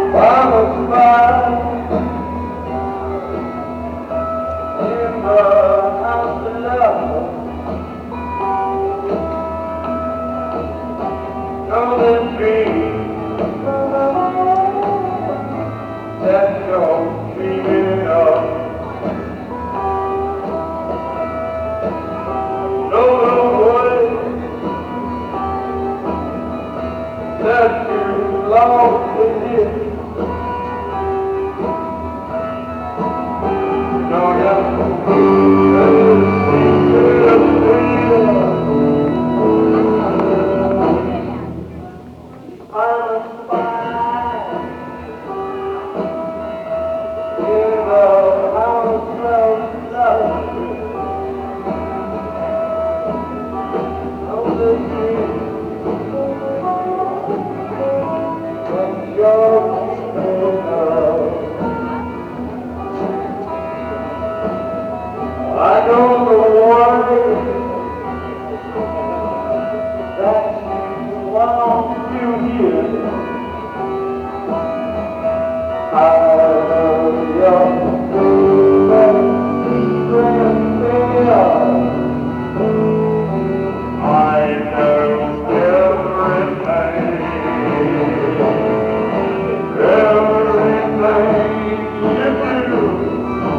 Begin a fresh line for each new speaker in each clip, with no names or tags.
I'm a spy in the house of love. Know the dream that you're dreaming of. Know the words that you long to hear. Know the secret of freedom. I'm a spy in the house of love. Know the dream that you're dreaming of. I know the words that you long to hear. I know your secret fear. I know everything you do.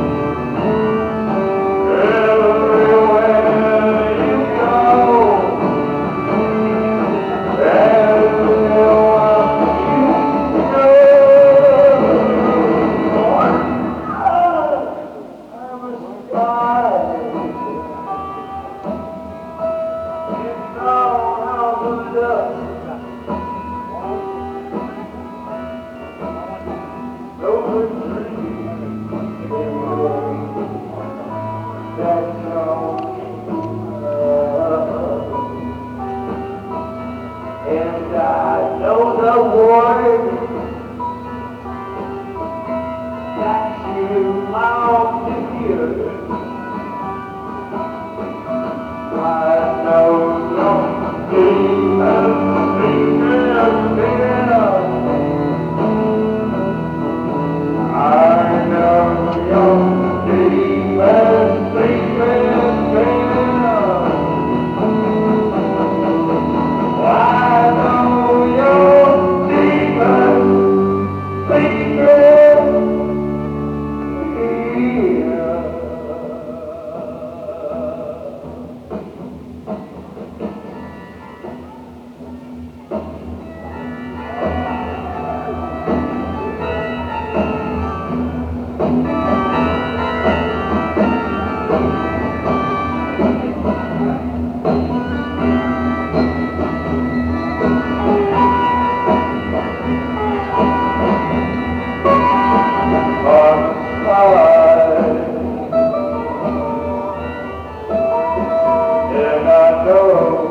And I know the words that you long to hear. I know your deepest secret fear. I know your deepest secret fear. I know your deepest secret fear. And I know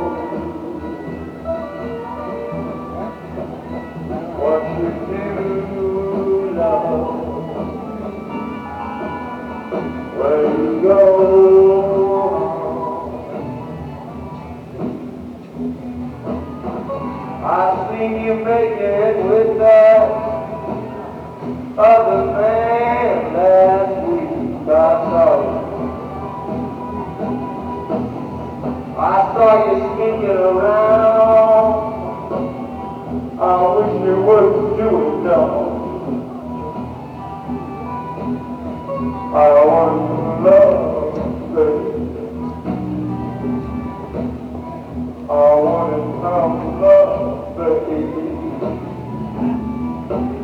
what you do, love, where you go. I seen you make it with that other man last week. I saw you sneaking around. I wish you wouldn't do it, no. I want love, baby. I wanted some love, baby.